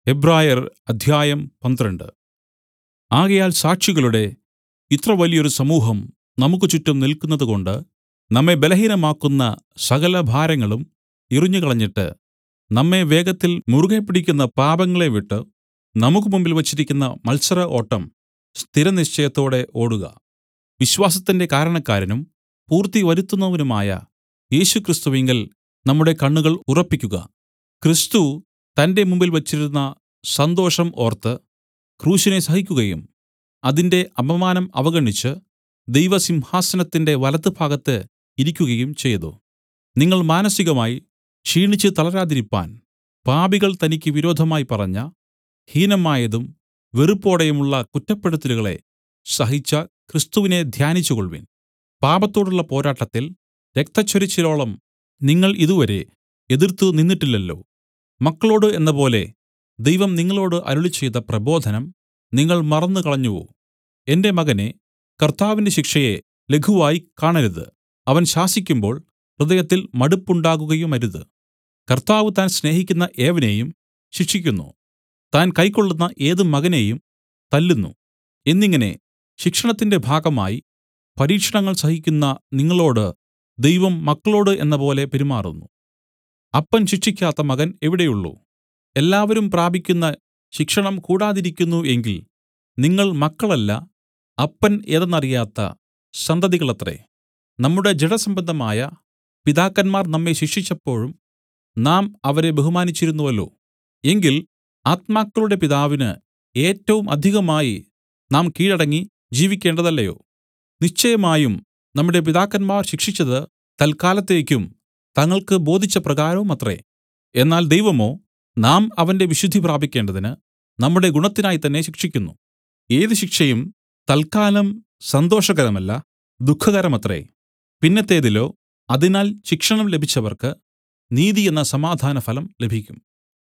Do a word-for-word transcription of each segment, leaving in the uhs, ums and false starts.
എബ്രായർ അദ്ധ്യായം പന്ത്രണ്ട്. ആകയാൽ സാക്ഷികളുടെ ഇത്ര വലിയൊരു സമൂഹം നമുക്ക് ചുറ്റും നില്ക്കുന്നതുകൊണ്ട് നമ്മെ ബലഹീനമാക്കുന്ന സകലഭാരങ്ങളും എറിഞ്ഞുകളഞ്ഞിട്ട് നമ്മെ വേഗത്തിൽ മുറുകെ പിടിക്കുന്ന പാപങ്ങളെ വിട്ട് നമുക്ക് മുമ്പിൽ വച്ചിരിക്കുന്ന മത്സര ഓട്ടം സ്ഥിരനിശ്ചയത്തോടെ ഓടുക. വിശ്വാസത്തിന്റെ കാരണക്കാരനും പൂർത്തി വരുത്തുന്നവനുമായ യേശുക്രിസ്തുവിങ്കൽ നമ്മുടെ കണ്ണുകൾ ഉറപ്പിക്കുക. ക്രിസ്തു തന്റെ മുമ്പിൽ വച്ചിരുന്ന സന്തോഷം ഓർത്ത് ക്രൂശിനെ സഹിക്കുകയും അതിന്റെ അപമാനം അവഗണിച്ച് ദൈവസിംഹാസനത്തിന്റെ വലത്തുഭാഗത്ത് ഇരിക്കുകയും ചെയ്തു. നിങ്ങൾ മാനസികമായി ക്ഷീണിച്ച് തളരാതിരിപ്പാൻ പാപികൾ തനിക്ക് വിരോധമായി പറഞ്ഞ ഹീനമായതും വെറുപ്പോടെയുമുള്ള കുറ്റപ്പെടുത്തലുകളെ സഹിച്ച ക്രിസ്തുവിനെ ധ്യാനിച്ചുകൊൾവിൻ. പാപത്തോടുള്ള പോരാട്ടത്തിൽ രക്തച്ചൊരിച്ചിലോളം നിങ്ങൾ ഇതുവരെ എതിർത്തു നിന്നിട്ടില്ലല്ലോ. മക്കളോട് എന്നപോലെ ദൈവം നിങ്ങളോട് അരുളിച്ചെയ്ത പ്രബോധനം നിങ്ങൾ മറന്നുകളഞ്ഞുവോ? എന്റെ മകനേ, കർത്താവിന്റെ ശിക്ഷയെ ലഘുവായി കാണരുത്. അവൻ ശാസിക്കുമ്പോൾ ഹൃദയത്തിൽ മടുപ്പുണ്ടാകുകയുമരുത്. കർത്താവ് താൻ സ്നേഹിക്കുന്ന ഏവനെയും ശിക്ഷിക്കുന്നു, താൻ കൈക്കൊള്ളുന്ന ഏത് മകനെയും തല്ലുന്നു എന്നിങ്ങനെ ശിക്ഷണത്തിന്റെ ഭാഗമായി പരീക്ഷണങ്ങൾ സഹിക്കുന്ന നിങ്ങളോട് ദൈവം മക്കളോട് എന്നപോലെ പെരുമാറുന്നു. അപ്പൻ ശിക്ഷിക്കാത്ത മകൻ എവിടെയുള്ളു? എല്ലാവരും പ്രാപിക്കുന്ന ശിക്ഷണം കൂടാതിരിക്കുന്നു എങ്കിൽ നിങ്ങൾ മക്കളല്ല, അപ്പൻ ഏതെന്നറിയാത്ത സന്തതികളത്രേ. നമ്മുടെ ജഡസംബന്ധമായ പിതാക്കന്മാർ നമ്മെ ശിക്ഷിച്ചപ്പോഴും നാം അവരെ ബഹുമാനിച്ചിരുന്നുവല്ലോ. എങ്കിൽ ആത്മാക്കളുടെ പിതാവിന് ഏറ്റവും അധികമായി നാം കീഴടങ്ങി ജീവിക്കേണ്ടതല്ലയോ? നിശ്ചയമായും നമ്മുടെ പിതാക്കന്മാർ ശിക്ഷിച്ചത് തൽക്കാലത്തേക്കും തങ്ങൾക്ക് ബോധിച്ച പ്രകാരവുമത്രേ. എന്നാൽ ദൈവമോ നാം അവന്റെ വിശുദ്ധി പ്രാപിക്കേണ്ടതിന് നമ്മുടെ ഗുണത്തിനായി തന്നെ ശിക്ഷിക്കുന്നു. ഏത് ശിക്ഷയും തൽക്കാലം സന്തോഷകരമല്ല, ദുഃഖകരമത്രേ. പിന്നത്തേതിലോ അതിനാൽ ശിക്ഷണം ലഭിച്ചവർക്ക് നീതി എന്ന സമാധാനഫലം ലഭിക്കും.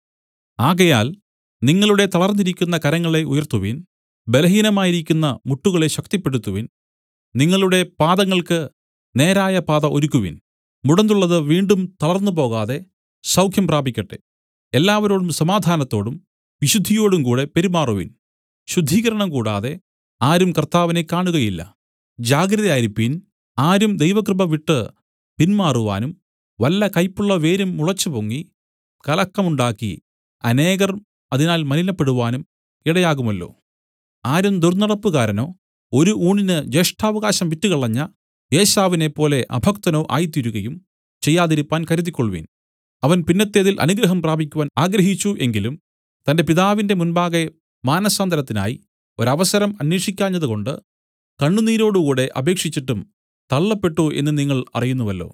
ആകയാൽ നിങ്ങളുടെ തളർന്നിരിക്കുന്ന കരങ്ങളെ ഉയർത്തുവിൻ, ബലഹീനമായിരിക്കുന്ന മുട്ടുകളെ ശക്തിപ്പെടുത്തുവിൻ. നിങ്ങളുടെ പാദങ്ങൾക്ക് നേരായ പാത ഒരുക്കുവിൻ. മുടന്തുള്ളത് വീണ്ടും തളർന്നുപോകാതെ സൗഖ്യം പ്രാപിക്കട്ടെ. എല്ലാവരോടും സമാധാനത്തോടും വിശുദ്ധിയോടും കൂടെ പെരുമാറുവിൻ. ശുദ്ധീകരണം കൂടാതെ ആരും കർത്താവിനെ കാണുകയില്ല. ജാഗ്രതയായിരിപ്പിൻ. ആരും ദൈവകൃപ വിട്ട് പിന്മാറുവാനും വല്ല കയ്പുള്ള വേരും മുളച്ചുപൊങ്ങി കലക്കമുണ്ടാക്കി അനേകർ അതിനാൽ മലിനപ്പെടുവാനും ഇടയാകുമല്ലോ. ആരും ദുർന്നടപ്പുകാരനോ ഒരു ഊണിന് ജ്യേഷ്ഠാവകാശം വിറ്റുകളഞ്ഞ ഏശാവിനെപ്പോലെ അഭക്തനോ ആയിത്തീരുകയും ചെയ്യാതിരിപ്പാൻ കരുതിക്കൊൾവിൻ. അവൻ പിന്നത്തേതിൽ അനുഗ്രഹം പ്രാപിക്കുവാൻ ആഗ്രഹിച്ചു എങ്കിലും തന്റെ പിതാവിന്റെ മുൻപാകെ മാനസാന്തരത്തിനായി ഒരവസരം അന്വേഷിക്കാഞ്ഞതുകൊണ്ട് കണ്ണുനീരോടുകൂടെ അപേക്ഷിച്ചിട്ടും തള്ളപ്പെട്ടു എന്ന് നിങ്ങൾ അറിയുന്നുവല്ലോ.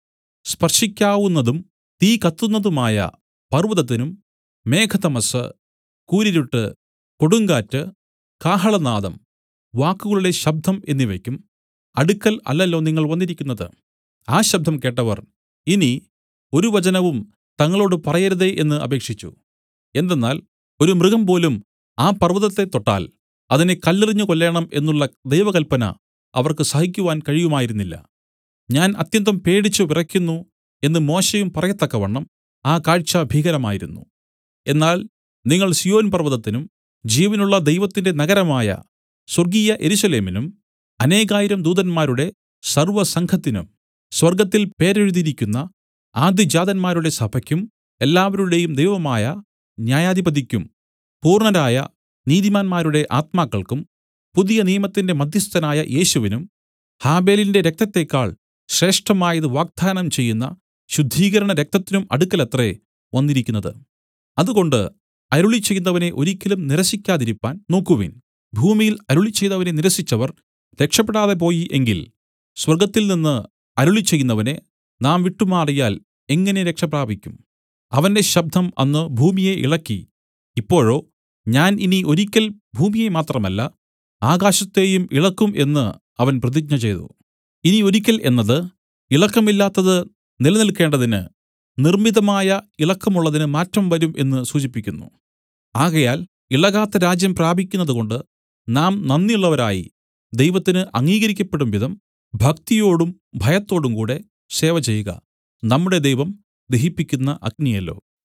സ്പർശിക്കാവുന്നതും തീ കത്തുന്നതുമായ പർവ്വതത്തിനും മേഘതമസ്സ്, കൂരിരുട്ട്, കൊടുങ്കാറ്റ്, കാഹളനാദം, വാക്കുകളുടെ ശബ്ദം എന്നിവയ്ക്കും അടുക്കൽ അല്ലല്ലോ നിങ്ങൾ വന്നിരിക്കുന്നത്. ആ ശബ്ദം കേട്ടവർ ഇനി ഒരു വചനവും തങ്ങളോട് പറയരുതേ എന്ന് അപേക്ഷിച്ചു. എന്തെന്നാൽ ഒരു മൃഗം പോലും ആ പർവ്വതത്തെ തൊട്ടാൽ അതിനെ കല്ലെറിഞ്ഞു കൊല്ലേണം എന്നുള്ള ദൈവകൽപ്പന അവർക്ക് സഹിക്കുവാൻ കഴിയുമായിരുന്നില്ല. ഞാൻ അത്യന്തം പേടിച്ചു വിറയ്ക്കുന്നു എന്ന് മോശെയും പറയത്തക്കവണ്ണം ആ കാഴ്ച ഭീകരമായിരുന്നു. എന്നാൽ നിങ്ങൾ സീയോൻ പർവ്വതത്തിനും ജീവനുള്ള ദൈവത്തിന്റെ നഗരമായ സ്വർഗ്ഗീയ യെരൂശലേമിനും അനേകായിരം ദൂതന്മാരുടെ സർവ്വസംഘത്തിനും സ്വർഗ്ഗത്തിൽ പേരെഴുതിയിരിക്കുന്ന ആദ്യജാതന്മാരുടെ സഭയ്ക്കും എല്ലാവരുടെയും ദൈവമായ ന്യായാധിപതിക്കും പൂർണ്ണരായ നീതിമാന്മാരുടെ ആത്മാക്കൾക്കും പുതിയ നിയമത്തിന്റെ മദ്ധ്യസ്ഥനായ യേശുവിനും ഹാബെലിന്റെ രക്തത്തേക്കാൾ ശ്രേഷ്ഠമായത് വാഗ്ദാനം ചെയ്യുന്ന ശുദ്ധീകരണ രക്തത്തിനും അടുക്കലത്രേ വന്നിരിക്കുന്നത്. അതുകൊണ്ട് അരുളിച്ചെയ്യുന്നവനെ ഒരിക്കലും നിരസിക്കാതിരിപ്പാൻ നോക്കുവിൻ. ഭൂമിയിൽ അരുളിച്ചെയ്തവനെ നിരസിച്ചവർ രക്ഷപ്പെടാതെ പോയി എങ്കിൽ സ്വർഗ്ഗത്തിൽനിന്ന് അരുളിച്ചെയ്യുന്നവനെ നാം വിട്ടുമാറിയാൽ എങ്ങനെ രക്ഷപ്രാപിക്കും? അവന്റെ ശബ്ദം അന്ന് ഭൂമിയെ ഇളക്കി. ഇപ്പോഴോ ഞാൻ ഇനി ഒരിക്കൽ ഭൂമിയെ മാത്രമല്ല ആകാശത്തെയും ഇളക്കും എന്ന് അവൻ പ്രതിജ്ഞ ചെയ്തു. ഇനി ഒരിക്കൽ എന്നത് ഇളക്കമില്ലാത്തത് നിലനിൽക്കേണ്ടതിന് നിർമ്മിതമായ ഇളക്കമുള്ളതിന് മാറ്റം വരും എന്ന് സൂചിപ്പിക്കുന്നു. ആകയാൽ ഇളകാത്ത രാജ്യം പ്രാപിക്കുന്നതുകൊണ്ട് നാം നന്ദിയുള്ളവരായി ദൈവത്തിന് അംഗീകരിക്കപ്പെടും വിധം ഭക്തിയോടും ഭയത്തോടും കൂടെ സേവ ചെയ്യുക. നമ്മുടെ ദൈവം ദഹിപ്പിക്കുന്ന അഗ്നിയല്ലോ.